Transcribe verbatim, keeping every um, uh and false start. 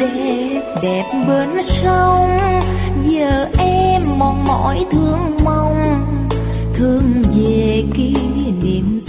đẹp đẹp bên sông, giờ em mòn mỏi thương mong thương về kỷ niệm